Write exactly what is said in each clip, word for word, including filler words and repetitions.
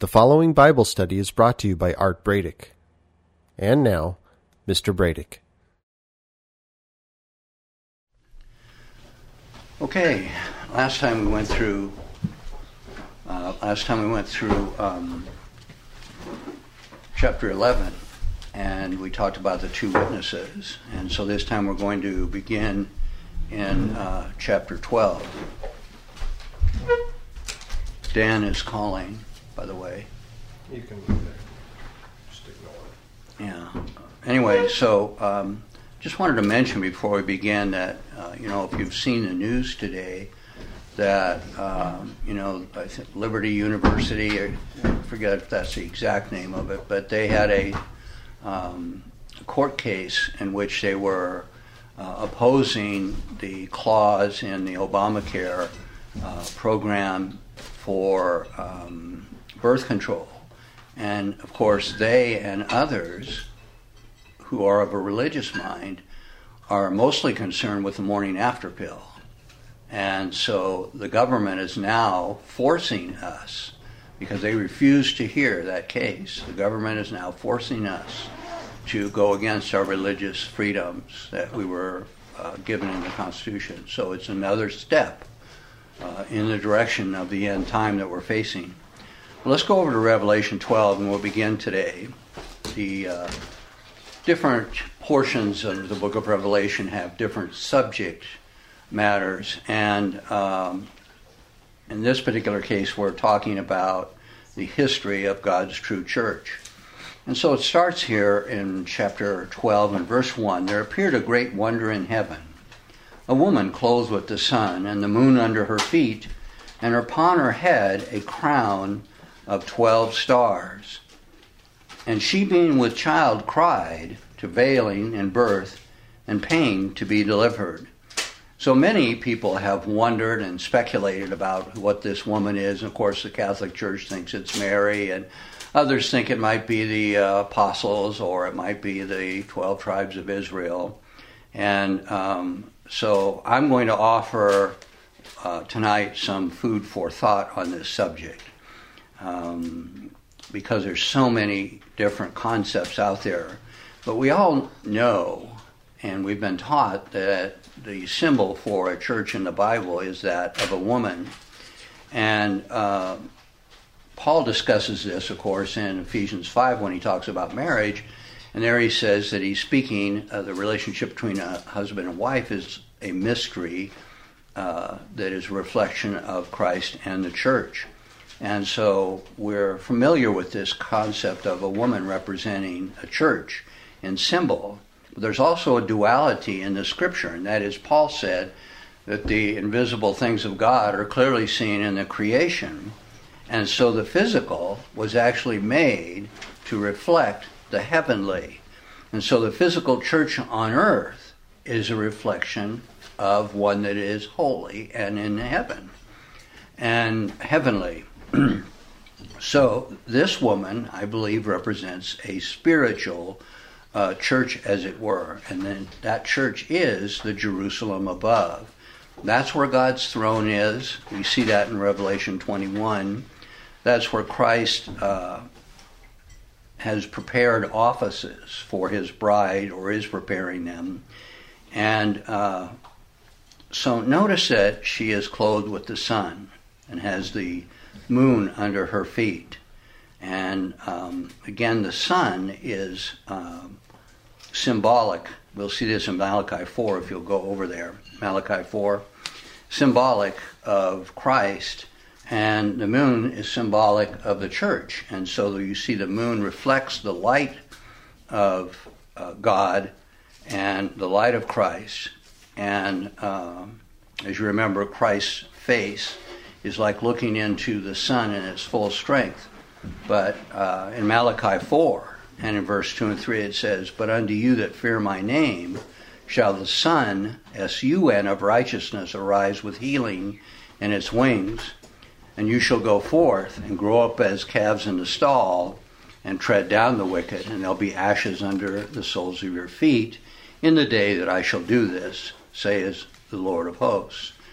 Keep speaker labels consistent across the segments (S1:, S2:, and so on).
S1: The following Bible study is brought to you by Art Bradick. And now, Mister Bradick.
S2: Okay, last time we went through, uh, last time we went through um, chapter eleven, and we talked about the two witnesses. And so this time we're going to begin in uh, chapter twelve. Dan is calling, by the way.
S1: You can do that. Just ignore it.
S2: Yeah. Anyway, so um, just wanted to mention before we begin that, uh, you know, if you've seen the news today, that, um, you know, I think Liberty University, I forget if that's the exact name of it, but they had a, um, a court case in which they were uh, opposing the clause in the Obamacare uh, program for um, birth control. And, of course, they and others who are of a religious mind are mostly concerned with the morning after pill. And so the government is now forcing us, because they refuse to hear that case, the government is now forcing us to go against our religious freedoms that we were uh, given in the Constitution. So it's another step uh, in the direction of the end time that we're facing. Well, let's go over to Revelation twelve, and we'll begin today. The uh, different portions of the book of Revelation have different subject matters, and um, in this particular case we're talking about the history of God's true church. And so it starts here in chapter twelve and verse one. There appeared a great wonder in heaven, a woman clothed with the sun and the moon under her feet, and upon her head a crown of twelve stars. And she, being with child, cried, travailing in birth and pain to be delivered. So many people have wondered and speculated about what this woman is. And of course, the Catholic Church thinks it's Mary, and others think it might be the uh, apostles, or it might be the twelve tribes of Israel. And um, so I'm going to offer uh, tonight some food for thought on this subject, um, because there's so many different concepts out there. But we all know, and we've been taught, that the symbol for a church in the Bible is that of a woman. And uh, Paul discusses this, of course, in Ephesians five when he talks about marriage. And there he says that he's speaking, uh, the relationship between a husband and wife is a mystery uh, that is a reflection of Christ and the church. And so we're familiar with this concept of a woman representing a church in symbol. But there's also a duality in the scripture, and that is, Paul said that the invisible things of God are clearly seen in the creation. And so the physical was actually made to reflect the heavenly. And so the physical church on earth is a reflection of one that is holy and in heaven and heavenly. So this woman, I believe, represents a spiritual uh, church, as it were. And then that church is the Jerusalem above. That's where God's throne is. We see that in Revelation twenty-one. That's where Christ uh, has prepared offices for his bride, or is preparing them. And uh, so notice that she is clothed with the sun and has the moon under her feet. And um, again, the sun is uh, symbolic. We'll see this in Malachi four if you'll go over there. Malachi four, symbolic of Christ, and the moon is symbolic of the church. And so you see the moon reflects the light of uh, God and the light of Christ. And um, as you remember, Christ's face is like looking into the sun in its full strength. But uh, in Malachi four and in verse two and three it says, "But unto you that fear my name shall the sun, S U N, of righteousness arise with healing in its wings. And you shall go forth and grow up as calves in the stall, and tread down the wicked, and there'll be ashes under the soles of your feet in the day that I shall do this, says the Lord of hosts."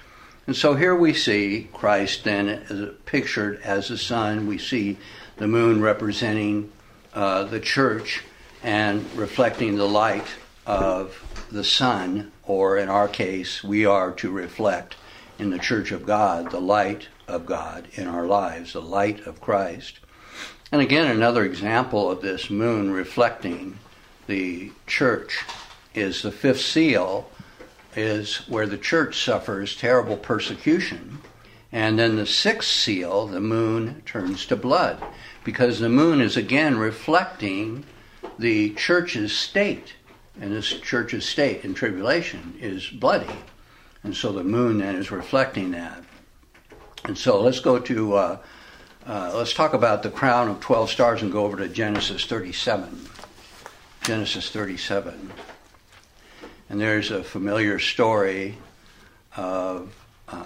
S2: And so here we see Christ then as pictured as the sun. We see the moon representing uh, the church and reflecting the light of the sun, or in our case, we are to reflect in the church of God the light of God in our lives, the light of Christ. And again, another example of this moon reflecting the church is the fifth seal, is where the church suffers terrible persecution. And then the sixth seal, the moon turns to blood, because the moon is again reflecting the church's state. And this church's state in tribulation is bloody. And so the moon then is reflecting that. And so let's go to, uh, uh, let's talk about the crown of twelve stars and go over to Genesis thirty-seven. Genesis thirty-seven. And there's a familiar story of uh,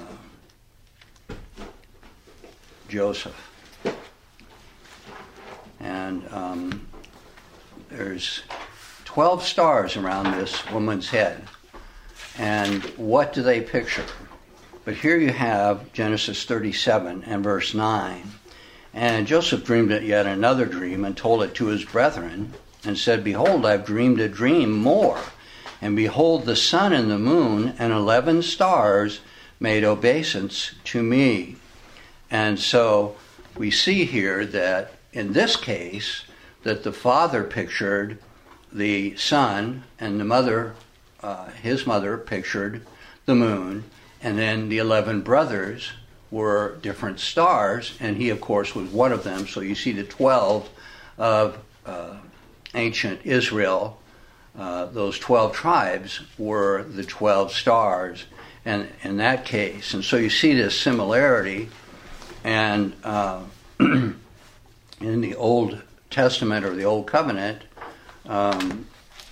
S2: Joseph. And um, there's twelve stars around this woman's head. And what do they picture? But here you have Genesis thirty-seven and verse nine. And Joseph dreamed yet another dream and told it to his brethren and said, Behold, I've dreamed a dream more. And behold, the sun and the moon and eleven stars made obeisance to me. And so we see here that in this case, that the father pictured the sun, and the mother, uh, his mother, pictured the moon, and then the eleven brothers were different stars, and he, of course, was one of them. So you see the twelve of uh, ancient Israel. Uh, those twelve tribes were the twelve stars, and in that case, and so you see this similarity, and uh, in the Old Testament or the Old Covenant, um,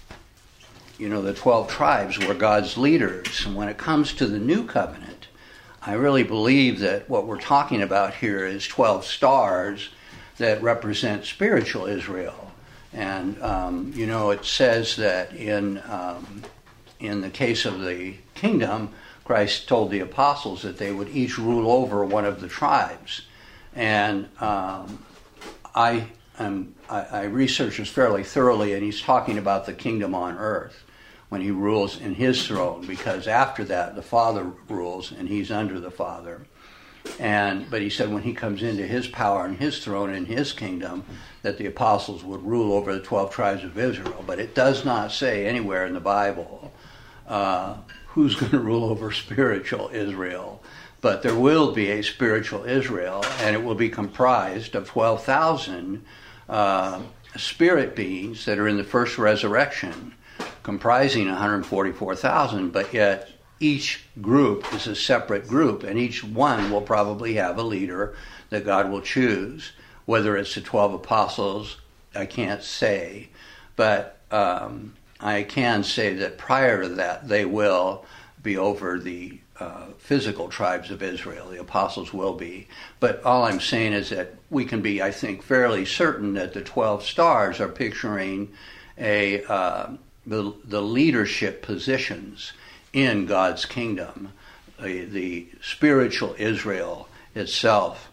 S2: you know, the twelve tribes were God's leaders, and when it comes to the New Covenant, I really believe that what we're talking about here is twelve stars that represent spiritual Israel. And, um, you know, it says that in um, in the case of the kingdom, Christ told the apostles that they would each rule over one of the tribes. And um, I, am, I, I researched this fairly thoroughly, and he's talking about the kingdom on earth when he rules in his throne, because after that the Father rules and he's under the Father. And but he said when he comes into his power and his throne and his kingdom, that the apostles would rule over the twelve tribes of Israel. But it does not say anywhere in the Bible uh, who's going to rule over spiritual Israel. But there will be a spiritual Israel, and it will be comprised of twelve thousand uh, spirit beings that are in the first resurrection, comprising one hundred forty-four thousand, but yet each group is a separate group, and each one will probably have a leader that God will choose. Whether it's the twelve apostles, I can't say, but um, I can say that prior to that, they will be over the uh, physical tribes of Israel. The apostles will be. But all I'm saying is that we can be, I think, fairly certain that the twelve stars are picturing a uh, the, the leadership positions in God's kingdom, the, the spiritual Israel itself.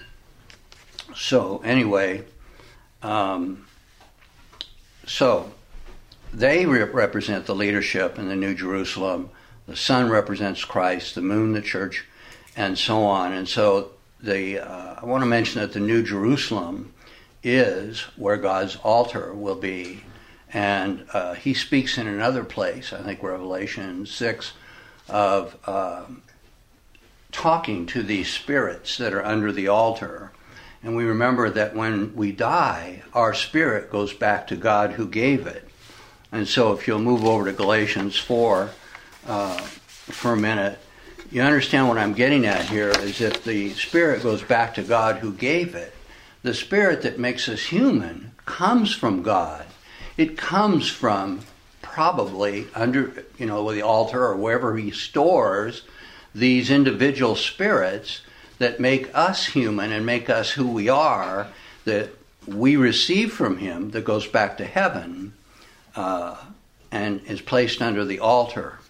S2: So anyway, um, so they re- represent the leadership in the New Jerusalem. The sun represents Christ, the moon the church, and so on. And so the uh, I want to mention that the New Jerusalem is where God's altar will be. And uh, he speaks in another place, I think Revelation six, of uh, talking to these spirits that are under the altar. And we remember that when we die, our spirit goes back to God who gave it. And so if you'll move over to Galatians four uh, for a minute, you understand what I'm getting at here is if the spirit goes back to God who gave it, the spirit that makes us human comes from God. It comes from probably under, you know, the altar or wherever he stores these individual spirits that make us human and make us who we are, that we receive from him, that goes back to heaven uh, and is placed under the altar.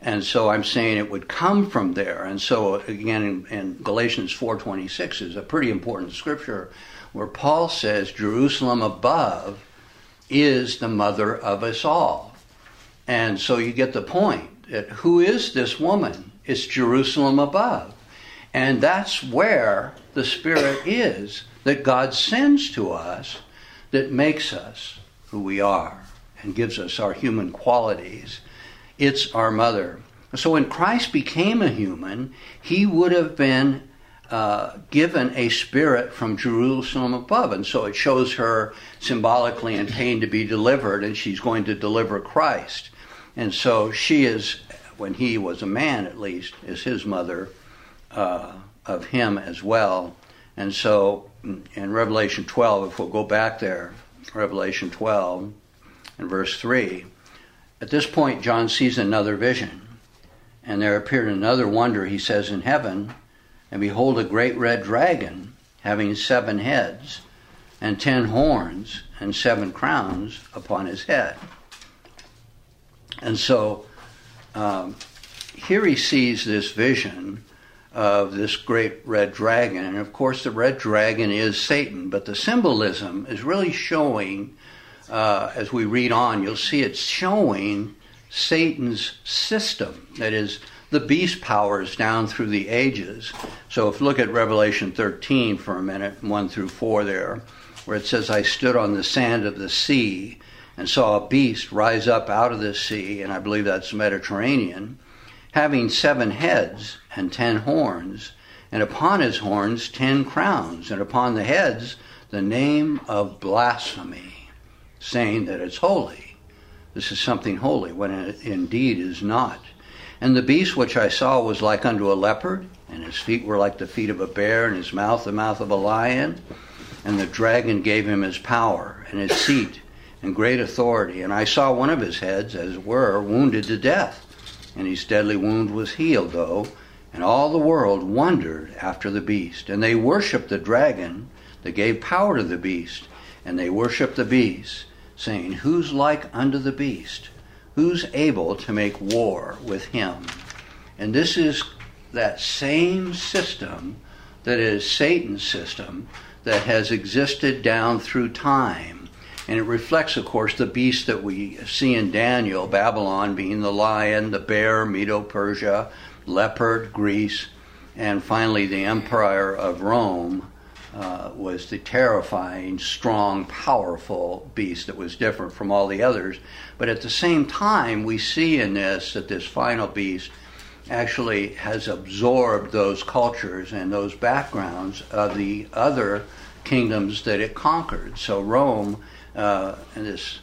S2: And so I'm saying it would come from there. And so again, in, in Galatians four twenty-six is a pretty important scripture where Paul says Jerusalem above is the mother of us all. And so you get the point that who is this woman? It's Jerusalem above. And that's where the Spirit is that God sends to us that makes us who we are and gives us our human qualities. It's our mother. So when Christ became a human, he would have been uh, given a spirit from Jerusalem above. And so it shows her symbolically in pain to be delivered, and she's going to deliver Christ. And so she is, when he was a man at least, is his mother uh, of him as well. And so in Revelation twelve, if we'll go back there, Revelation twelve and verse three, at this point, John sees another vision, and there appeared another wonder, he says, in heaven, and behold, a great red dragon, having seven heads, and ten horns, and seven crowns upon his head. And so, um, here he sees this vision of this great red dragon, and of course the red dragon is Satan, but the symbolism is really showing, Uh, as we read on, you'll see it's showing Satan's system, that is, the beast powers down through the ages. So if you look at Revelation thirteen for a minute, one through four there, where it says, I stood on the sand of the sea and saw a beast rise up out of the sea, and I believe that's Mediterranean, having seven heads and ten horns, and upon his horns ten crowns, and upon the heads the name of blasphemy, saying that it's holy. This is something holy, when it indeed is not. And the beast which I saw was like unto a leopard, and his feet were like the feet of a bear, and his mouth the mouth of a lion. And the dragon gave him his power, and his seat, and great authority. And I saw one of his heads, as it were, wounded to death. And his deadly wound was healed, though. And all the world wondered after the beast. And they worshipped the dragon that gave power to the beast. And they worshipped the beast, saying, who's like unto the beast? Who's able to make war with him? And this is that same system that is Satan's system that has existed down through time. And it reflects, of course, the beast that we see in Daniel, Babylon being the lion, the bear, Medo-Persia, leopard, Greece, and finally the empire of Rome, Uh, was the terrifying, strong, powerful beast that was different from all the others. But at the same time, we see in this that this final beast actually has absorbed those cultures and those backgrounds of the other kingdoms that it conquered. So Rome, uh, and this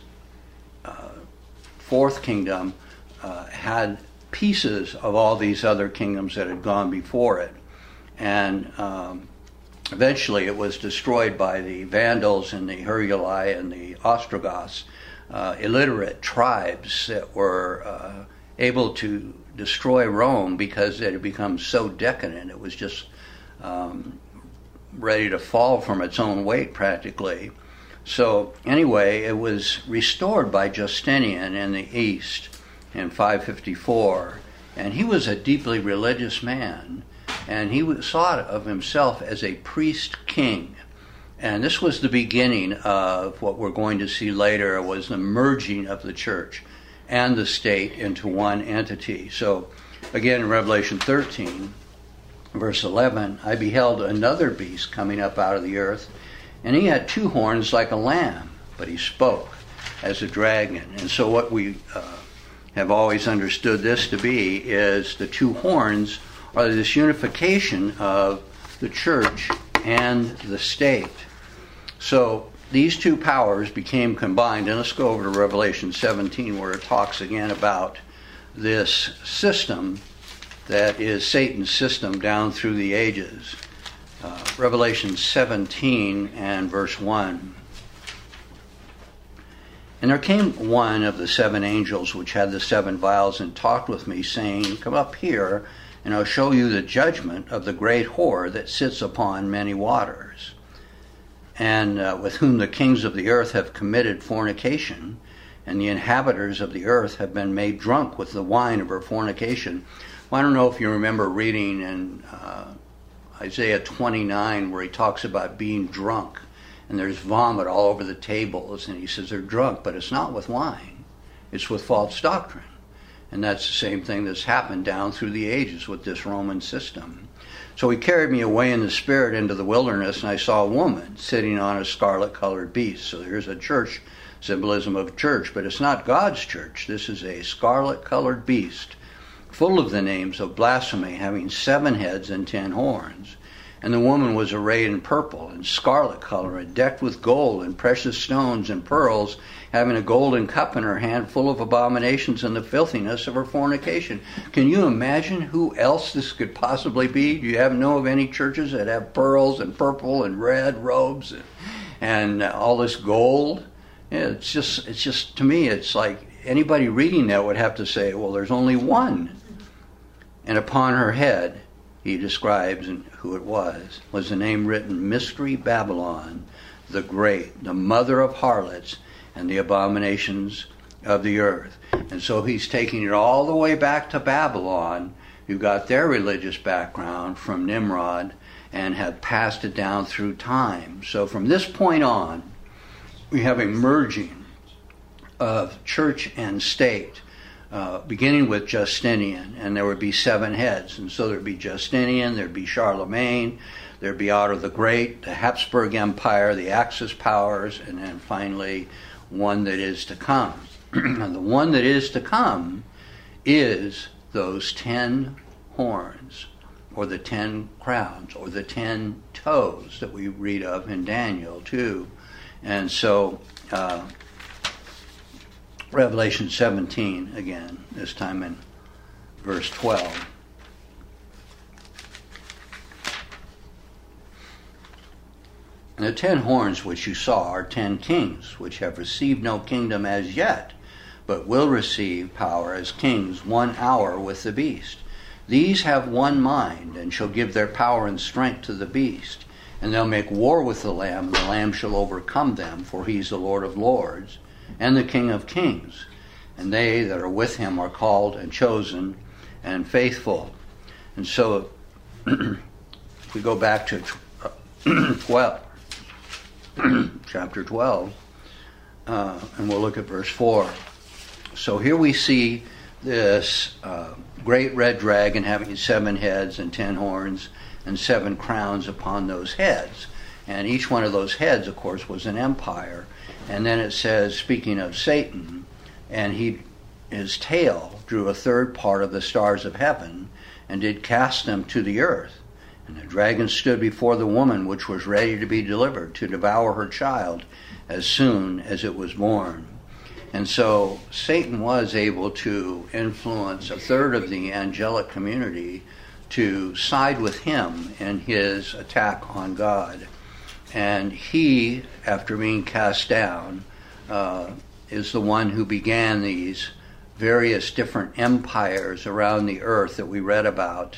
S2: uh, fourth kingdom, uh, had pieces of all these other kingdoms that had gone before it. And um, eventually it was destroyed by the Vandals and the Heruli and the Ostrogoths, uh, illiterate tribes that were uh, able to destroy Rome because it had become so decadent. It was just um, ready to fall from its own weight practically. So anyway, it was restored by Justinian in the East in five fifty-four, and he was a deeply religious man. And he thought of himself as a priest king. And this was the beginning of what we're going to see later, was the merging of the church and the state into one entity. So again, in Revelation thirteen, verse eleven, I beheld another beast coming up out of the earth, and he had two horns like a lamb, but he spoke as a dragon. And so what we uh, have always understood this to be is the two horns are this unification of the church and the state. So these two powers became combined. And let's go over to Revelation seventeen, where it talks again about this system that is Satan's system down through the ages. Uh, Revelation seventeen and verse one. And there came one of the seven angels which had the seven vials, and talked with me, saying, come up here, and I'll show you the judgment of the great whore that sits upon many waters, and uh, with whom the kings of the earth have committed fornication, and the inhabitants of the earth have been made drunk with the wine of her fornication. Well, I don't know if you remember reading in uh, Isaiah twenty-nine where he talks about being drunk, and there's vomit all over the tables, and he says they're drunk, but it's not with wine, it's with false doctrine. And that's the same thing that's happened down through the ages with this Roman system. So he carried me away in the spirit into the wilderness, and I saw a woman sitting on a scarlet-colored beast. So here's a church, symbolism of church, but it's not God's church. This is a scarlet-colored beast, full of the names of blasphemy, having seven heads and ten horns. And the woman was arrayed in purple and scarlet color, and decked with gold and precious stones and pearls, having a golden cup in her hand full of abominations and the filthiness of her fornication. Can you imagine who else this could possibly be? Do you have know of any churches that have pearls and purple and red robes and, and all this gold? Yeah, it's just, it's just, to me, it's like anybody reading that would have to say, well, there's only one. And upon her head, he describes who it was, was the name written, Mystery Babylon, the Great, the mother of harlots and the abominations of the earth. And so he's taking it all the way back to Babylon, who got their religious background from Nimrod and have passed it down through time. So from this point on, we have a merging of church and state. Uh, beginning with Justinian, and there would be seven heads. And so there'd be Justinian, there'd be Charlemagne, there'd be Otto the Great, the Habsburg Empire, the Axis powers, and then finally one that is to come. And the one that is to come is those ten horns, or the ten crowns, or the ten toes that we read of in Daniel too. And so uh, Revelation seventeen, again, this time in verse twelve. And the ten horns which you saw are ten kings, which have received no kingdom as yet, but will receive power as kings one hour with the beast. These have one mind, and shall give their power and strength to the beast. And they'll make war with the Lamb, and the Lamb shall overcome them, for he is the Lord of lords, and the King of kings. And they that are with him are called and chosen and faithful. And so, if we go back to twelve, chapter twelve, uh, and we'll look at verse four. So here we see this uh, great red dragon having seven heads and ten horns and seven crowns upon those heads. And each one of those heads, of course, was an empire. And then it says, speaking of Satan, and he, his tail drew a third part of the stars of heaven, and did cast them to the earth. And the dragon stood before the woman which was ready to be delivered, to devour her child as soon as it was born. And so Satan was able to influence a third of the angelic community to side with him in his attack on God. And he, after being cast down, uh, is the one who began these various different empires around the earth that we read about.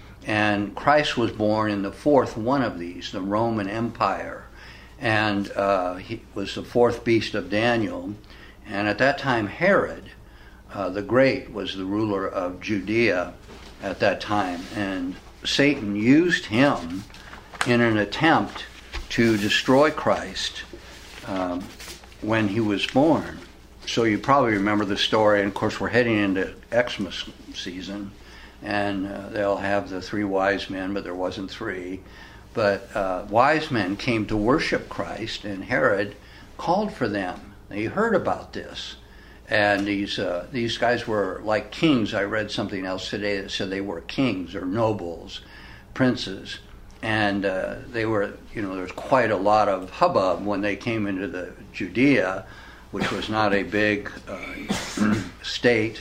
S2: And Christ was born in the fourth one of these, the Roman Empire. And uh, he was the fourth beast of Daniel. And at that time, Herod uh, the Great was the ruler of Judea at that time. And Satan used him in an attempt to destroy Christ um, when he was born. So you probably remember the story, and of course we're heading into Xmas season, and uh, they'll have the three wise men, but there wasn't three. But uh, wise men came to worship Christ, and Herod called for them. He heard about this, and these uh, these guys were like kings. I read something else today that said they were kings or nobles, princes. And uh, they were, you know, there was quite a lot of hubbub when they came into the Judea, which was not a big uh, state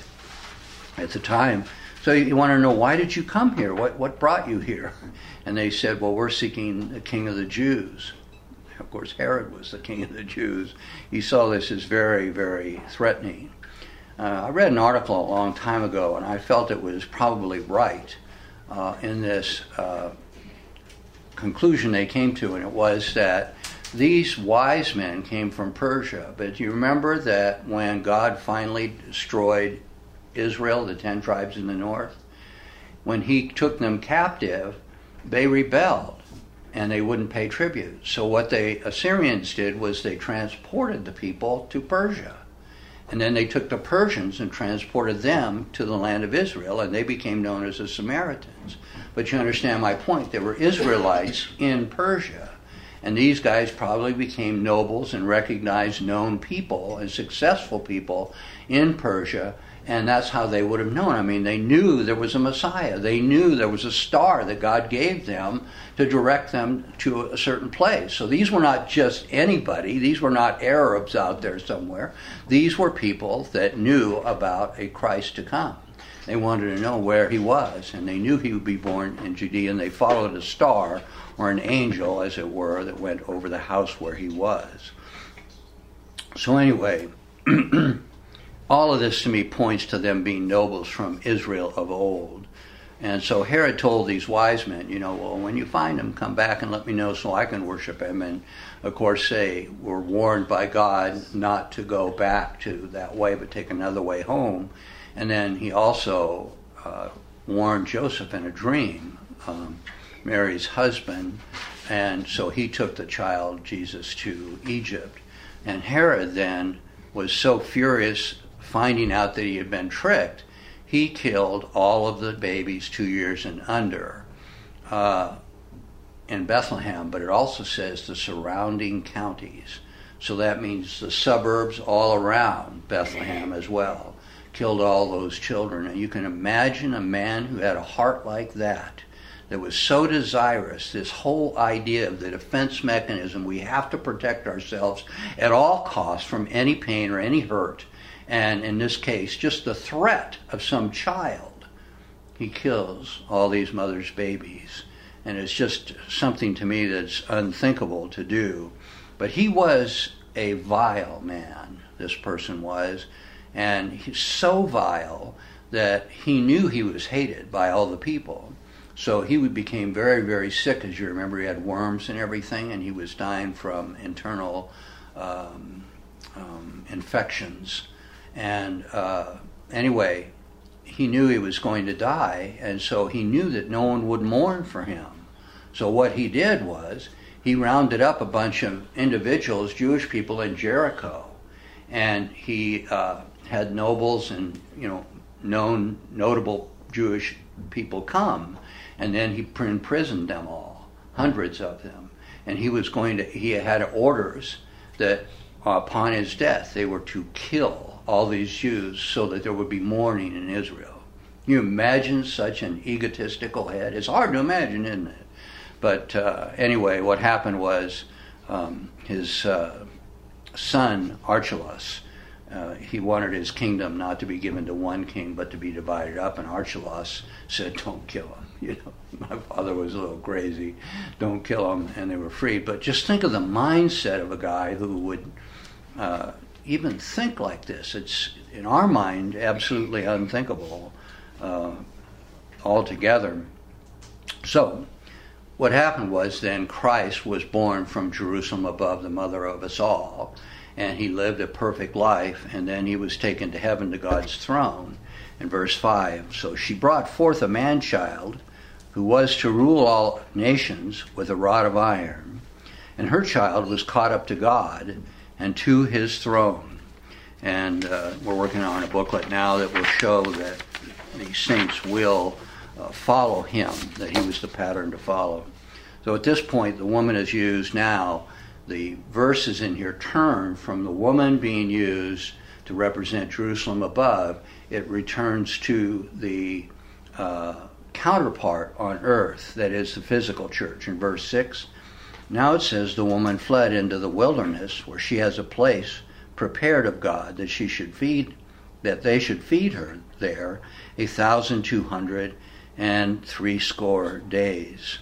S2: at the time. So you want to know, why did you come here? What what brought you here? And they said, well, we're seeking the King of the Jews. Of course, Herod was the King of the Jews. He saw this as very, very threatening. Uh, I read an article a long time ago, and I felt it was probably right uh, in this uh conclusion they came to, and it was that these wise men came from Persia. But you remember that when God finally destroyed Israel, the ten tribes in the north, when he took them captive, they rebelled and they wouldn't pay tribute. So what the Assyrians did was they transported the people to Persia. And then they took the Persians and transported them to the land of Israel, and they became known as the Samaritans. But you understand my point. There were Israelites in Persia. And these guys probably became nobles and recognized known people and successful people in Persia, and that's how they would have known. I mean, they knew there was a Messiah. They knew there was a star that God gave them to direct them to a certain place. So these were not just anybody. These were not Arabs out there somewhere. These were people that knew about a Christ to come. They wanted to know where he was, and they knew he would be born in Judea, and they followed a star, or an angel, as it were, that went over the house where he was. So anyway, all of this to me points to them being nobles from Israel of old. And so Herod told these wise men, you know, well, when you find him, come back and let me know so I can worship him. And of course, they were warned by God not to go back to that way, but take another way home. And then he also uh, warned Joseph in a dream, um, Mary's husband, and so he took the child Jesus to Egypt. And Herod then was so furious finding out that he had been tricked, he killed all of the babies two years and under uh, in Bethlehem, but it also says the surrounding counties. So that means the suburbs all around Bethlehem as well. Killed all those children. And you can imagine a man who had a heart like that, that was so desirous, this whole idea of the defense mechanism, we have to protect ourselves at all costs from any pain or any hurt. And in this case, just the threat of some child, he kills all these mothers' babies. And it's just something to me that's unthinkable to do. But he was a vile man, this person was. And he's so vile that he knew he was hated by all the people. So he became very, very sick. As you remember, he had worms and everything, and he was dying from internal um, um, infections. And uh, anyway, he knew he was going to die, and so he knew that no one would mourn for him. So what he did was he rounded up a bunch of individuals, Jewish people in Jericho, and he uh, had nobles and, you know, known, notable Jewish people come, and then he imprisoned them all, hundreds of them. And he was going to, he had orders that upon his death they were to kill all these Jews so that there would be mourning in Israel. Can you imagine such an egotistical head? It's hard to imagine, isn't it? But uh, anyway, what happened was um, his uh, son, Archelaus, Uh, he wanted his kingdom not to be given to one king, but to be divided up. And Archelaus said, "Don't kill him." You know, my father was a little crazy. Don't kill him, and they were freed. But just think of the mindset of a guy who would uh, even think like this. It's in our mind absolutely unthinkable uh, altogether. So, what happened was then Christ was born from Jerusalem above, the mother of us all. And he lived a perfect life, and then he was taken to heaven to God's throne. In verse five, so she brought forth a man-child who was to rule all nations with a rod of iron. And her child was caught up to God and to his throne. And uh, we're working on a booklet now that will show that the saints will uh, follow him, that he was the pattern to follow. So at this point, the woman is used now. The verses in here turn from the woman being used to represent Jerusalem above. It returns to the uh, counterpart on earth, that is the physical church. In verse six, now it says the woman fled into the wilderness where she has a place prepared of God that she should feed, that they should feed her there a thousand two hundred and threescore days.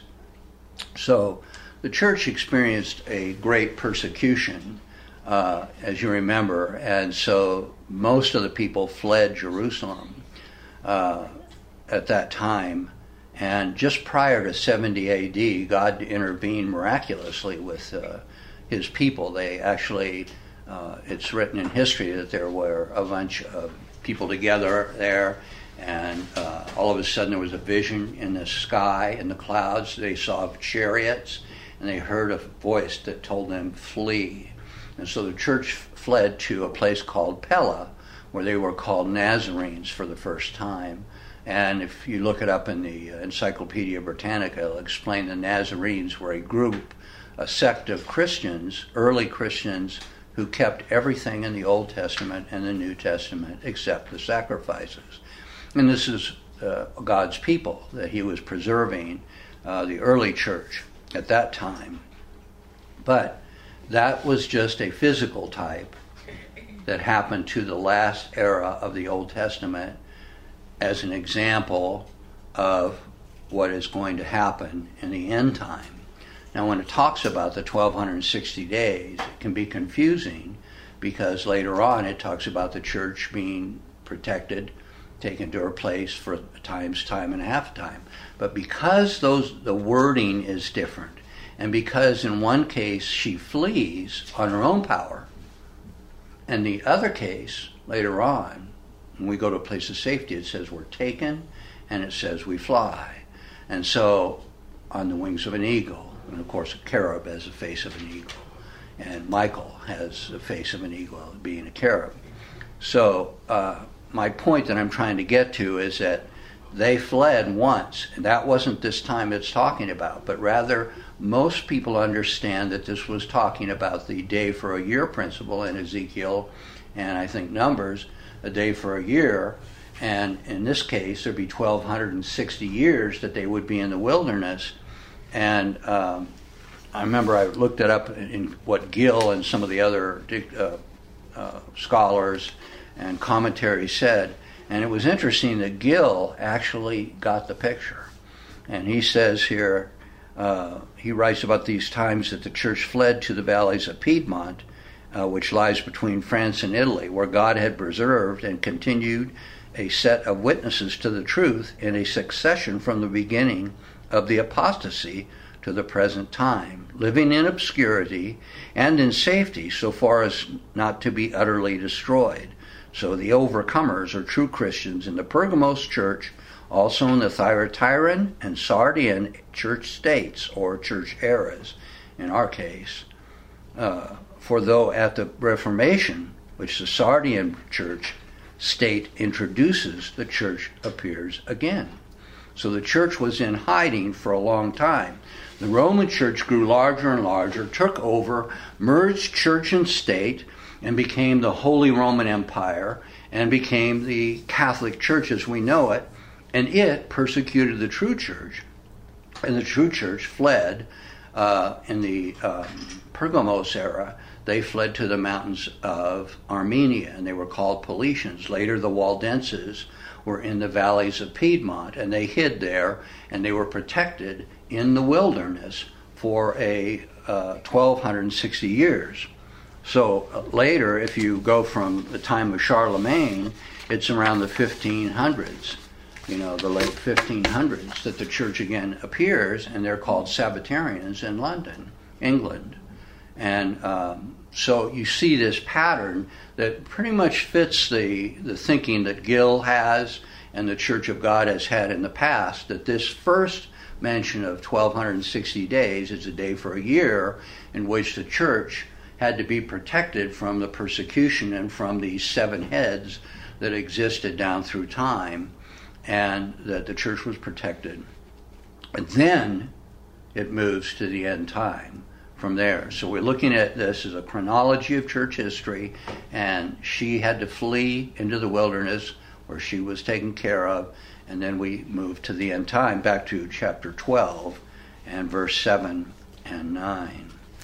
S2: So the church experienced a great persecution, uh, as you remember, and so most of the people fled Jerusalem uh, at that time. And just prior to seventy A D, God intervened miraculously with uh, his people. They actually, uh, it's written in history that there were a bunch of people together there, and uh, all of a sudden there was a vision in the sky, in the clouds. They saw chariots, and they heard a voice that told them, flee. And so the church fled to a place called Pella, where they were called Nazarenes for the first time. And if you look it up in the Encyclopedia Britannica, it'll explain the Nazarenes were a group, a sect of Christians, early Christians, who kept everything in the Old Testament and the New Testament except the sacrifices. And this is uh, God's people that he was preserving, uh, the early church at that time. But that was just a physical type that happened to the last era of the Old Testament as an example of what is going to happen in the end time. Now, when it talks about the twelve sixty days, it can be confusing because later on it talks about the church being protected, taken to her place for a time's time and a half time. But because those the wording is different, and because in one case she flees on her own power, and the other case later on, when we go to a place of safety, it says we're taken, and it says we fly. And so, on the wings of an eagle, and of course a cherub has the face of an eagle, and Michael has the face of an eagle, being a cherub. So, uh, my point that I'm trying to get to is that they fled once, and that wasn't this time it's talking about, but rather most people understand that this was talking about the day for a year principle in Ezekiel, and I think Numbers, a day for a year, and in this case there'd be twelve sixty years that they would be in the wilderness. And um, I remember I looked it up in what Gill and some of the other uh, uh, scholars and commentaries said, and it was interesting that Gill actually got the picture. And he says here, uh, he writes about these times that the church fled to the valleys of Piedmont, uh, which lies between France and Italy, where God had preserved and continued a set of witnesses to the truth in a succession from the beginning of the apostasy to the present time, living in obscurity and in safety so far as not to be utterly destroyed. So the overcomers are true Christians in the Pergamos church, also in the Thyatiran and Sardian church states, or church eras, in our case. Uh, for though at the Reformation, which the Sardian church state introduces, the church appears again. So the church was in hiding for a long time. The Roman church grew larger and larger, took over, merged church and state, and became the Holy Roman Empire, and became the Catholic Church as we know it, and it persecuted the true church, and the true church fled uh, in the um, Pergamos era. They fled to the mountains of Armenia, and they were called Paulicians. Later, the Waldenses were in the valleys of Piedmont, and they hid there, and they were protected in the wilderness for a uh, twelve sixty years. So uh, later, if you go from the time of Charlemagne, it's around the fifteen hundreds, you know, the late fifteen hundreds, that the church again appears, and they're called Sabbatarians in London, England. And um, so you see this pattern that pretty much fits the, the thinking that Gill has and the Church of God has had in the past, that this first mention of twelve sixty days is a day for a year in which the church had to be protected from the persecution and from these seven heads that existed down through time, and that the church was protected. And then it moves to the end time from there. So we're looking at this as a chronology of church history, and she had to flee into the wilderness where she was taken care of, and then we move to the end time, back to chapter twelve and verse seven and nine.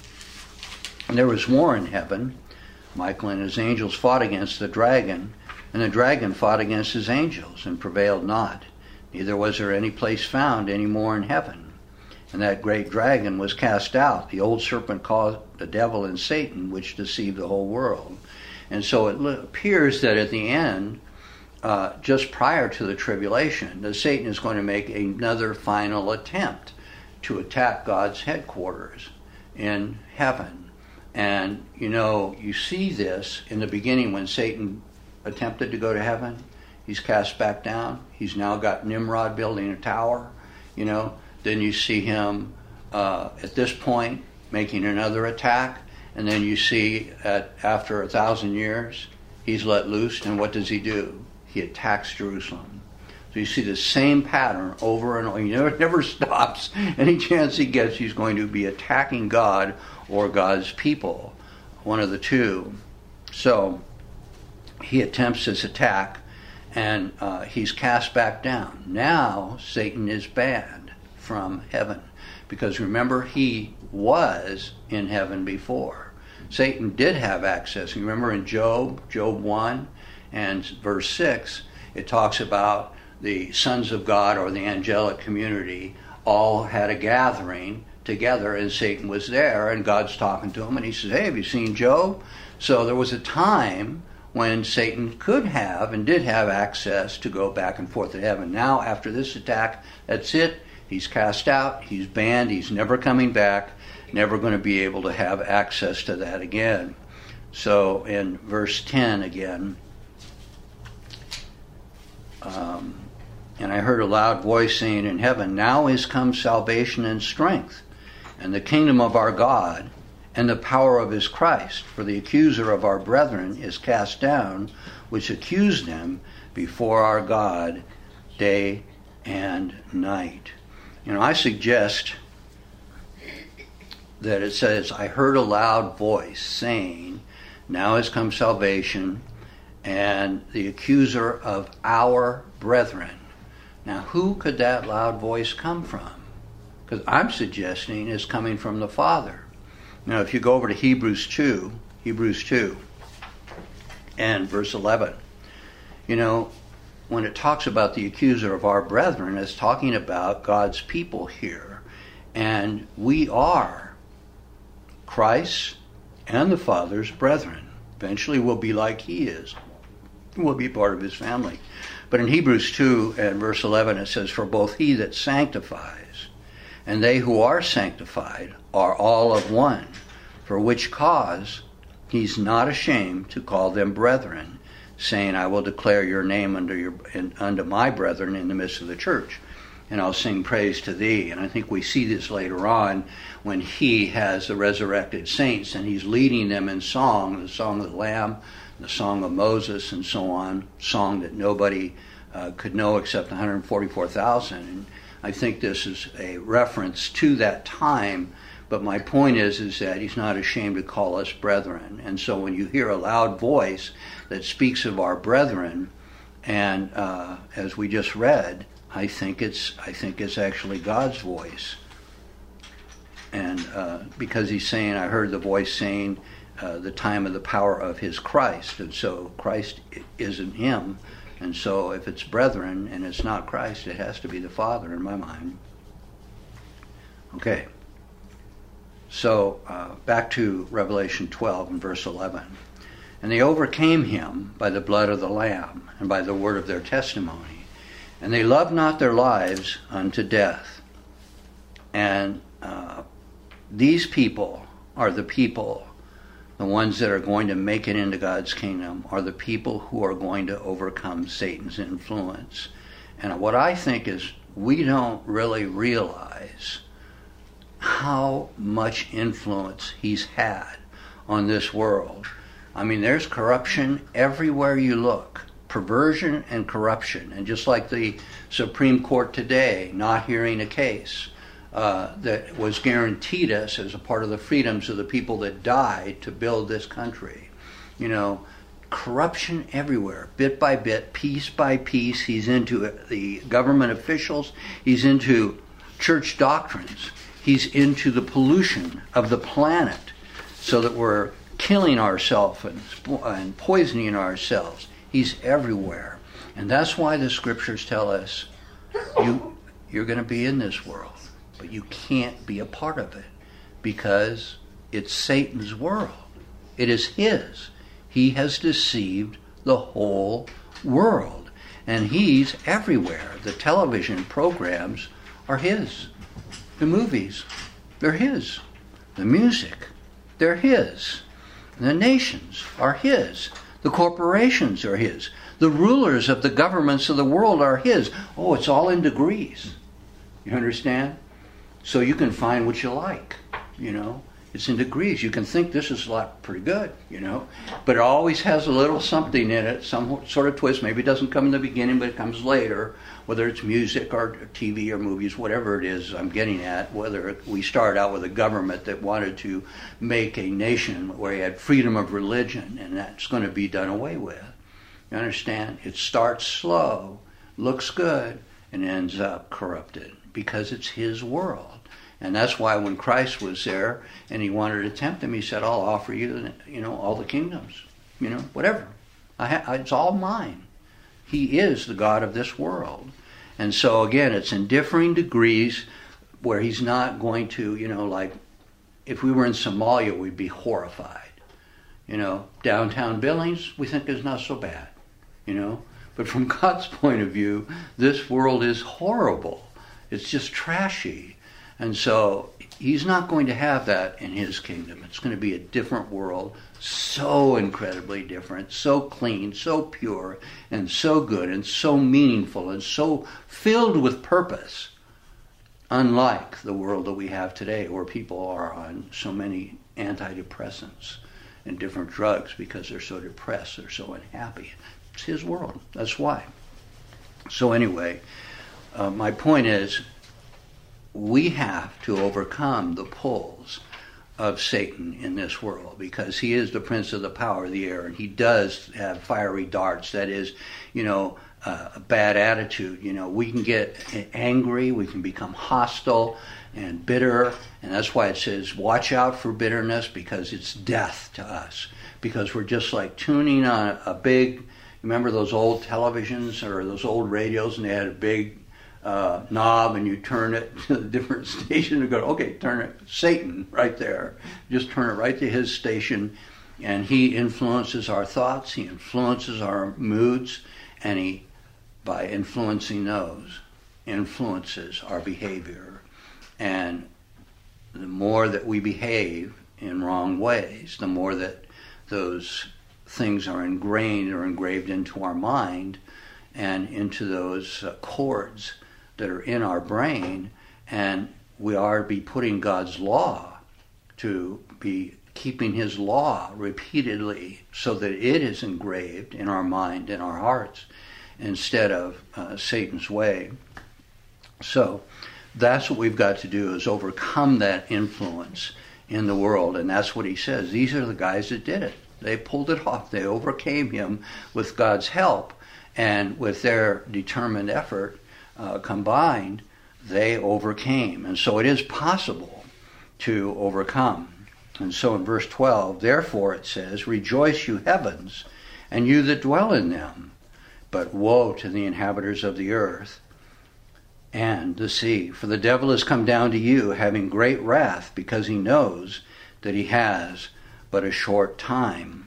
S2: And there was war in heaven. Michael and his angels fought against the dragon, and the dragon fought against his angels and prevailed not. Neither was there any place found any more in heaven. And that great dragon was cast out, the old serpent called the devil and Satan, which deceived the whole world. And so it appears that at the end, uh, just prior to the tribulation, that Satan is going to make another final attempt to attack God's headquarters in heaven. And, you know, you see this in the beginning when Satan attempted to go to heaven. He's cast back down. He's now got Nimrod building a tower, you know. Then you see him uh, at this point making another attack. And then you see at, after a thousand years, he's let loose. And what does he do? He attacks Jerusalem. So you see the same pattern over and over. He never, never stops. Any chance he gets, he's going to be attacking God or God's people, one of the two. So he attempts this attack, and uh, he's cast back down. Now Satan is banned from heaven, because remember, he was in heaven before. Satan did have access. You remember in Job, Job one and verse six, it talks about the sons of God, or the angelic community, all had a gathering together, and Satan was there, and God's talking to him, and he says, hey, have you seen Job? So there was a time when Satan could have and did have access to go back and forth to heaven. Now, after this attack, that's it. He's cast out. He's banned. He's never coming back. Never going to be able to have access to that again. So in verse ten again, um, and I heard a loud voice saying in heaven, now is come salvation and strength, and the kingdom of our God, and the power of his Christ. For the accuser of our brethren is cast down, which accused them before our God day and night. You know, I suggest that it says, I heard a loud voice saying, now has come salvation, and the accuser of our brethren. Now, who could that loud voice come from? Because I'm suggesting it's coming from the Father. Now, if you go over to Hebrews two, Hebrews two, and verse eleven, you know, when it talks about the accuser of our brethren, it's talking about God's people here. And we are Christ and the Father's brethren. Eventually we'll be like he is. We'll be part of his family. But in Hebrews two and verse eleven, it says, for both he that sanctifies and they who are sanctified are all of one, for which cause he's not ashamed to call them brethren, saying, I will declare your name unto your in, unto my brethren in the midst of the church, and I'll sing praise to thee. And I think we see this later on when he has the resurrected saints, and he's leading them in song, the song of the Lamb, the song of Moses, and so on, song that nobody uh, could know except one hundred forty-four thousand. And I think this is a reference to that time, but my point is, is that he's not ashamed to call us brethren. And so when you hear a loud voice that speaks of our brethren, and uh, as we just read, I think it's I think it's actually God's voice. And uh, because he's saying, I heard the voice saying, uh, the time of the power of his Christ. And so Christ isn't him. And so if it's brethren and it's not Christ, it has to be the Father in my mind. Okay. So uh, back to Revelation twelve and verse eleven. And they overcame him by the blood of the Lamb and by the word of their testimony. And they loved not their lives unto death. And uh, these people are the people, the ones that are going to make it into God's kingdom, are the people who are going to overcome Satan's influence. And what I think is we don't really realize how much influence he's had on this world. I mean, there's corruption everywhere you look. Perversion and corruption. And just like the Supreme Court today not hearing a case uh, that was guaranteed us as a part of the freedoms of the people that died to build this country. You know, corruption everywhere, bit by bit, piece by piece. He's into the government officials. He's into church doctrines. He's into the pollution of the planet so that we're killing ourselves and, and poisoning ourselves. He's everywhere. And that's why the scriptures tell us you, you're going to be in this world, but you can't be a part of it because it's Satan's world. It is his. He has deceived the whole world. And he's everywhere. The television programs are his. The movies, they're his. The music, they're his. The nations are his. The corporations are his. The rulers of the governments of the world are his. Oh, it's all in degrees. You understand? So you can find what you like, you know. It's in degrees. You can think this is a lot pretty good, you know. But it always has a little something in it, some sort of twist. Maybe it doesn't come in the beginning, but it comes later. Whether it's music or T V or movies, whatever it is I'm getting at. Whether we start out with a government that wanted to make a nation where you had freedom of religion, and that's going to be done away with. You understand? It starts slow, looks good, and ends up corrupted because it's his world. And that's why when Christ was there and he wanted to tempt him, he said, I'll offer you, you know, all the kingdoms, you know, whatever. I ha- it's all mine. He is the God of this world. And so, again, it's in differing degrees where he's not going to, you know, like if we were in Somalia, we'd be horrified. You know, downtown Billings, we think is not so bad, you know. But from God's point of view, this world is horrible. It's just trashy. And so he's not going to have that in his kingdom. It's going to be a different world, so incredibly different, so clean, so pure, and so good, and so meaningful, and so filled with purpose, unlike the world that we have today, where people are on so many antidepressants and different drugs because they're so depressed, they're so unhappy. It's his world. That's why. So anyway, uh, my point is, we have to overcome the pulls of Satan in this world because he is the prince of the power of the air, and he does have fiery darts. That is, you know, uh, a bad attitude. You know, we can get angry, we can become hostile and bitter, and that's why it says, watch out for bitterness because it's death to us. Because we're just like tuning on a big, remember those old televisions or those old radios, and they had a big Uh, knob, and you turn it to a different station and go, okay, turn it, Satan, right there. Just turn it right to his station, and he influences our thoughts, he influences our moods, and he, by influencing those, influences our behavior. And the more that we behave in wrong ways, the more that those things are ingrained or engraved into our mind and into those uh, chords that are in our brain, and we are to be putting God's law, to be keeping his law repeatedly so that it is engraved in our mind and our hearts instead of uh, Satan's way. So that's what we've got to do, is overcome that influence in the world, and that's what he says. These are the guys that did it. They pulled it off. They overcame him with God's help, and with their determined effort Uh, combined, they overcame. And so it is possible to overcome. And so in verse twelve, therefore it says, rejoice, you heavens, and you that dwell in them. But woe to the inhabitants of the earth and the sea. For the devil has come down to you, having great wrath, because he knows that he has but a short time.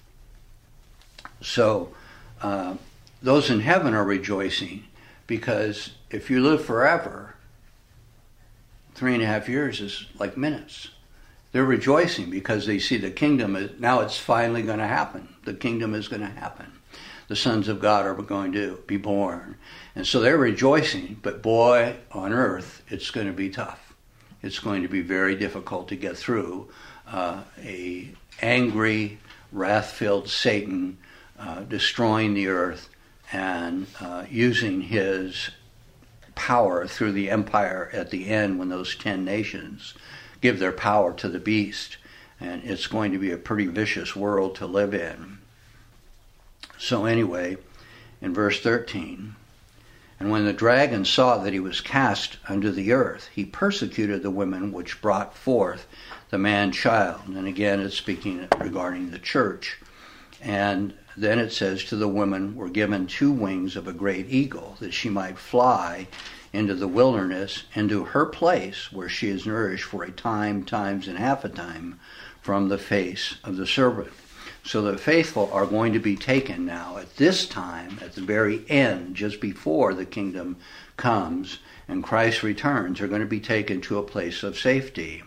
S2: So uh, those in heaven are rejoicing, because if you live forever, three and a half years is like minutes. They're rejoicing because they see the kingdom is, now it's finally going to happen. The kingdom is going to happen. The sons of God are going to be born. And so they're rejoicing, but boy, on earth, it's going to be tough. It's going to be very difficult to get through uh, a angry, wrath-filled Satan uh, destroying the earth and uh, using his power through the empire at the end when those ten nations give their power to the beast. And it's going to be a pretty vicious world to live in. So anyway, in verse thirteen, and when the dragon saw that he was cast unto the earth, he persecuted the women which brought forth the man-child. And again, it's speaking regarding the church. And then it says, to the woman were given two wings of a great eagle, that she might fly into the wilderness, into her place where she is nourished for a time, times, and half a time from the face of the serpent. So the faithful are going to be taken now at this time, at the very end, just before the kingdom comes and Christ returns, are going to be taken to a place of safety.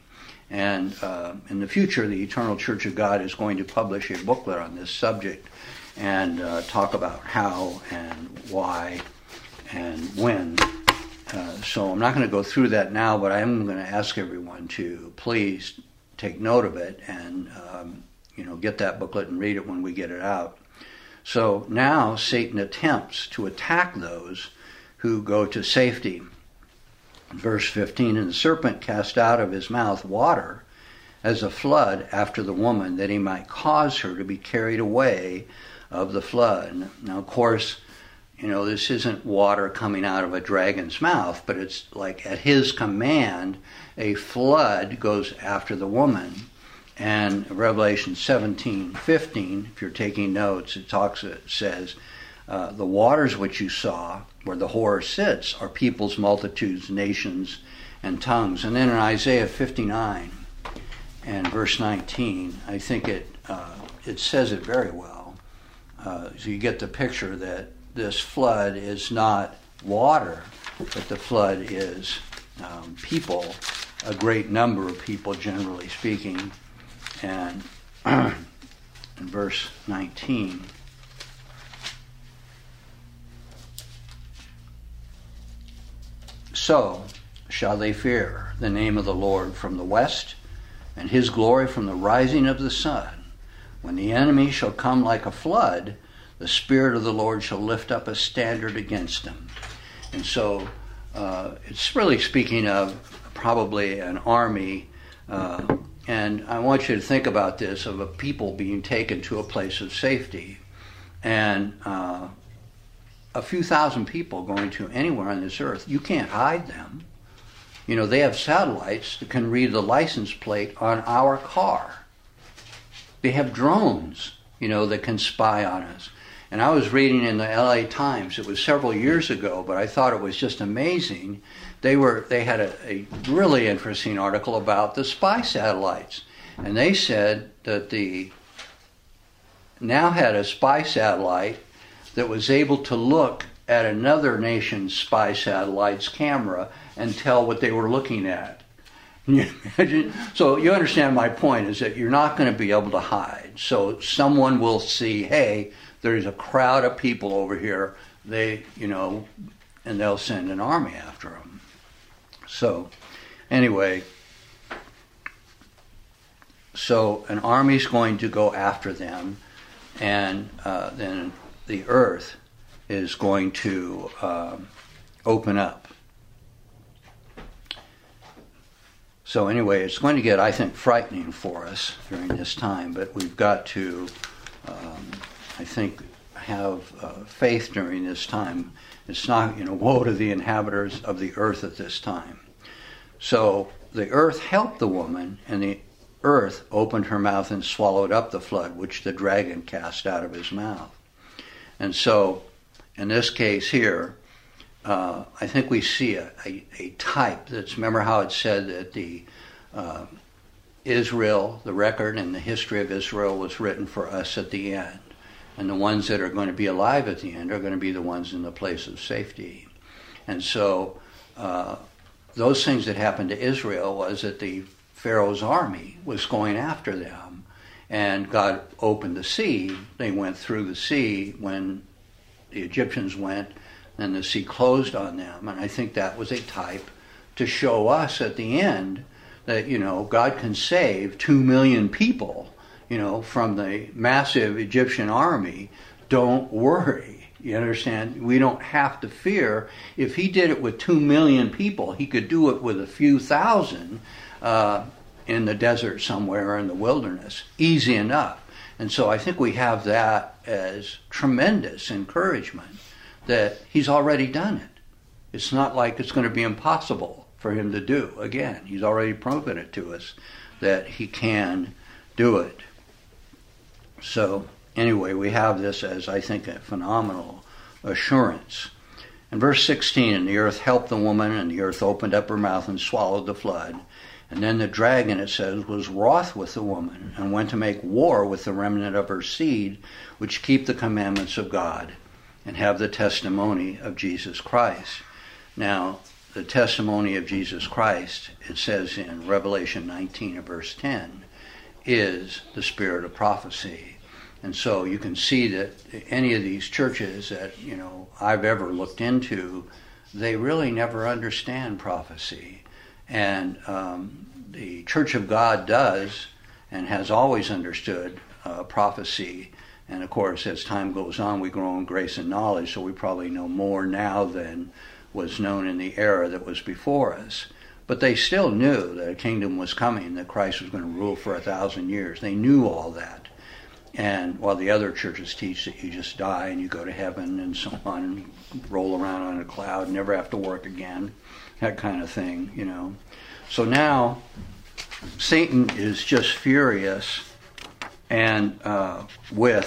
S2: And uh, in the future, the Eternal Church of God is going to publish a booklet on this subject and uh, talk about how and why and when. Uh, so I'm not going to go through that now, but I am going to ask everyone to please take note of it and um, you know, get that booklet and read it when we get it out. So now Satan attempts to attack those who go to safety. Verse fifteen, and the serpent cast out of his mouth water as a flood after the woman, that he might cause her to be carried away of the flood. Now, of course, you know, this isn't water coming out of a dragon's mouth, but it's like at his command, a flood goes after the woman. And Revelation seventeen fifteen, if you're taking notes, it talks, it says, uh, the waters which you saw, where the whore sits, are peoples, multitudes, nations, and tongues. And then in Isaiah fifty-nine and verse nineteen, I think it uh, it says it very well. Uh, so you get the picture that this flood is not water, but the flood is um, people, a great number of people, generally speaking. And in verse nineteen, so shall they fear the name of the Lord from the west, and his glory from the rising of the sun. When the enemy shall come like a flood, the Spirit of the Lord shall lift up a standard against them. And so uh, it's really speaking of probably an army, uh, and I want you to think about this, of a people being taken to a place of safety. And uh, a few thousand people going to anywhere on this earth, you can't hide them. You know, they have satellites that can read the license plate on our car. They have drones, you know, that can spy on us. And I was reading in the L A Times, it was several years ago, but I thought it was just amazing. They were they had a, a really interesting article about the spy satellites. And they said that the now had a spy satellite that was able to look at another nation's spy satellite's camera and tell what they were looking at. Can you imagine? So you understand my point is that you're not going to be able to hide. So someone will see, hey, there's a crowd of people over here, they, you know, and they'll send an army after them. So anyway, so an army's going to go after them, and uh, then the earth is going to uh, open up. So anyway, it's going to get, I think, frightening for us during this time, but we've got to, um, I think, have uh, faith during this time. It's not, you know, woe to the inhabitants of the earth at this time. So the earth helped the woman, and the earth opened her mouth and swallowed up the flood, which the dragon cast out of his mouth. And so, in this case here, uh, I think we see a, a, a type that's, remember how it said that the uh, Israel, the record and the history of Israel was written for us at the end. And the ones that are going to be alive at the end are going to be the ones in the place of safety. And so uh, those things that happened to Israel was that the Pharaoh's army was going after them. And God opened the sea. They went through the sea when the Egyptians went, and the sea closed on them. And I think that was a type to show us at the end that, you know, God can save two million people, you know, from the massive Egyptian army. Don't worry. You understand? We don't have to fear. If he did it with two million people, he could do it with a few thousand uh, in the desert somewhere or in the wilderness. Easy enough. And so I think we have that as tremendous encouragement that he's already done it. It's not like it's going to be impossible for him to do. Again, he's already proven it to us that he can do it. So anyway, we have this as, I think, a phenomenal assurance. In verse sixteen, and the earth helped the woman, and the earth opened up her mouth and swallowed the flood. And then the dragon, it says, was wroth with the woman, and went to make war with the remnant of her seed, which keep the commandments of God, and have the testimony of Jesus Christ. Now, the testimony of Jesus Christ, it says in Revelation nineteen and verse ten, is the spirit of prophecy. And so you can see that any of these churches that, you know, I've ever looked into, they really never understand prophecy. And um, the Church of God does and has always understood uh, prophecy. And of course, as time goes on, we grow in grace and knowledge, so we probably know more now than was known in the era that was before us. But they still knew that a kingdom was coming, that Christ was going to rule for a thousand years. They knew all that. And while the other churches teach that you just die and you go to heaven and so on, and roll around on a cloud, never have to work again, that kind of thing, you know. So now, Satan is just furious and uh, with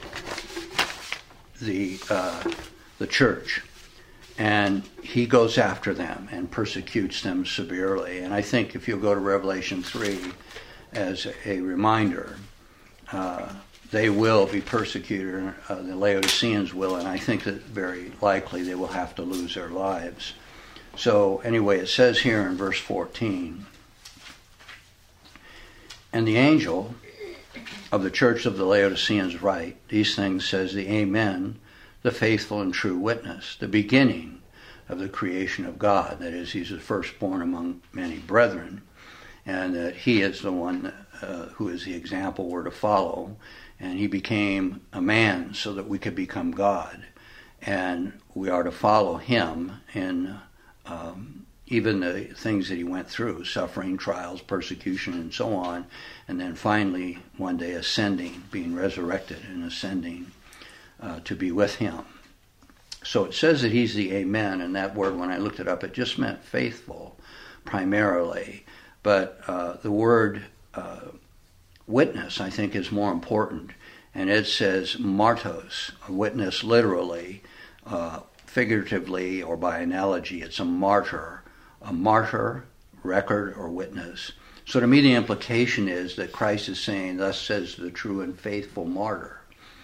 S2: the uh, the church. And he goes after them and persecutes them severely. And I think if you'll go to Revelation three as a reminder, uh, they will be persecuted, uh, the Laodiceans will, and I think that very likely they will have to lose their lives. So anyway, it says here in verse fourteen, and the angel of the church of the Laodiceans write, these things says the Amen, the faithful and true witness, the beginning of the creation of God. That is, he's the firstborn among many brethren, and that he is the one uh, who is the example we're to follow. And he became a man so that we could become God. And we are to follow him in um, even the things that he went through, suffering, trials, persecution, and so on. And then finally, one day ascending, being resurrected and ascending uh, to be with him. So it says that he's the Amen, and that word, when I looked it up, it just meant faithful primarily. But uh, the word uh, witness, I think, is more important. And it says martos, a witness literally, uh, figuratively, or by analogy, it's a martyr. A martyr, record, or witness. So to me the implication is that Christ is saying, thus says the true and faithful martyr.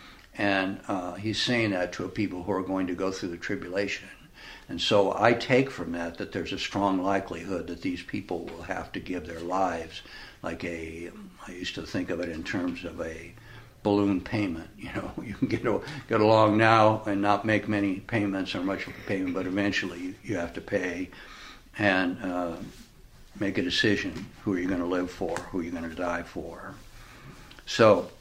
S2: And uh, he's saying that to a people who are going to go through the tribulation. And so I take from that that there's a strong likelihood that these people will have to give their lives like a, I used to think of it in terms of a balloon payment. You know, you can get, get along now and not make many payments or much of a payment, but eventually you, you have to pay and uh, make a decision. Who are you going to live for? Who are you going to die for? So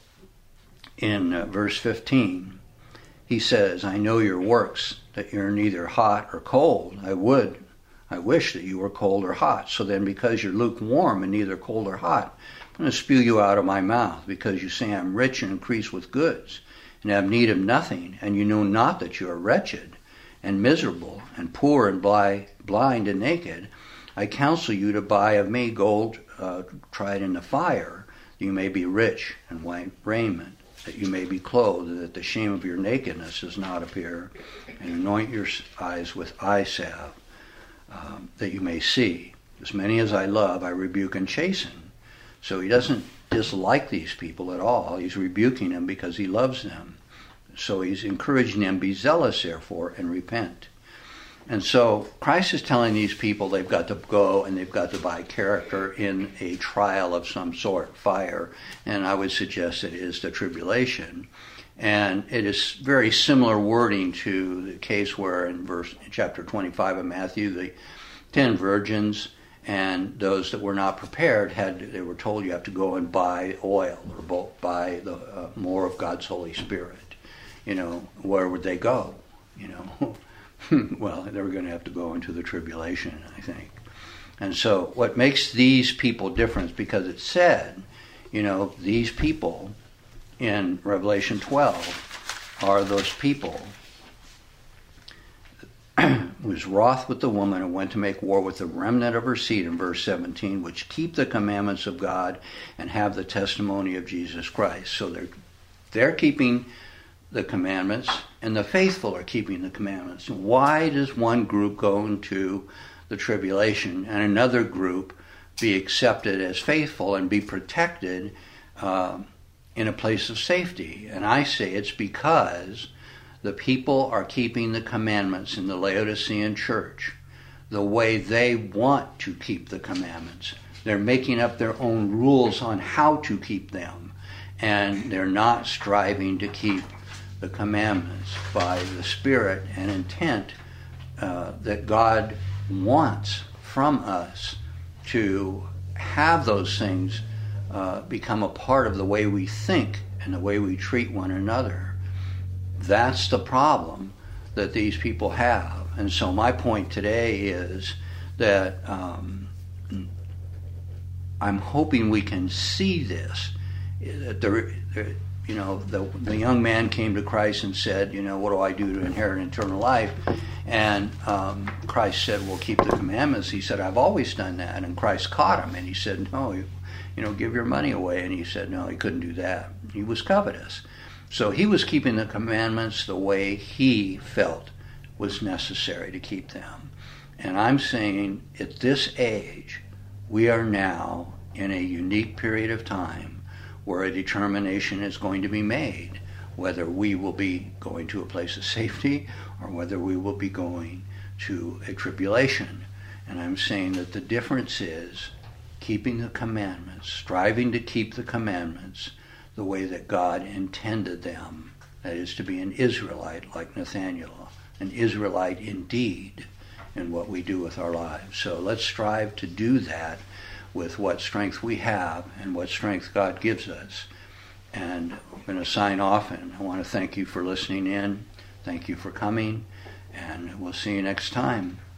S2: in uh, verse fifteen, he says, I know your works, that you're neither hot or cold. I would, I wish that you were cold or hot. So then because you're lukewarm and neither cold or hot, I'm going to spew you out of my mouth, because you say I'm rich and increase with goods, and have need of nothing, and you know not that you are wretched and miserable and poor and bli- blind and naked. I counsel you to buy of me gold uh, tried in the fire, that you may be rich, and white raiment, that you may be clothed, and that the shame of your nakedness does not appear, and anoint your eyes with eye salve, um, that you may see. As many as I love, I rebuke and chasten. So he doesn't dislike these people at all. He's rebuking them because he loves them. So he's encouraging them, be zealous therefore, and repent. And so Christ is telling these people they've got to go and they've got to buy character in a trial of some sort, fire. And I would suggest it is the tribulation. And it is very similar wording to the case where in verse in chapter twenty-five of Matthew, the ten virgins and those that were not prepared had they were told you have to go and buy oil or buy the uh, more of God's Holy Spirit. You know, where would they go? You know, well, they were going to have to go into the tribulation, I think. And so what makes these people different, because it said, you know, these people in Revelation twelve are those people who was wroth with the woman and went to make war with the remnant of her seed, in verse seventeen, which keep the commandments of God and have the testimony of Jesus Christ. So they're they're keeping the commandments, and the faithful are keeping the commandments. Why does one group go into the tribulation and another group be accepted as faithful and be protected uh, in a place of safety? And I say it's because the people are keeping the commandments in the Laodicean church. the way they want to keep the commandments. They're making up their own rules on how to keep them, and they're not striving to keep the commandments by the spirit and intent uh, that God wants from us to have those things uh, become a part of the way we think and the way we treat one another. That's the problem that these people have. And so my point today is that um, I'm hoping we can see this. That the, the, you know, the, the young man came to Christ and said, you know, what do I do to inherit eternal life? And um, Christ said, well, keep the commandments. He said, I've always done that. And Christ caught him, and he said, no, you, you know, give your money away. And he said, no, he couldn't do that. He was covetous. So he was keeping the commandments the way he felt was necessary to keep them. And I'm saying at this age, we are now in a unique period of time where a determination is going to be made whether we will be going to a place of safety or whether we will be going to a tribulation. And I'm saying that the difference is keeping the commandments, striving to keep the commandments the way that God intended them. That is, to be an Israelite like Nathaniel, an Israelite indeed in what we do with our lives. So let's strive to do that with what strength we have and what strength God gives us. And I'm going to sign off, and I want to thank you for listening in. Thank you for coming, and we'll see you next time.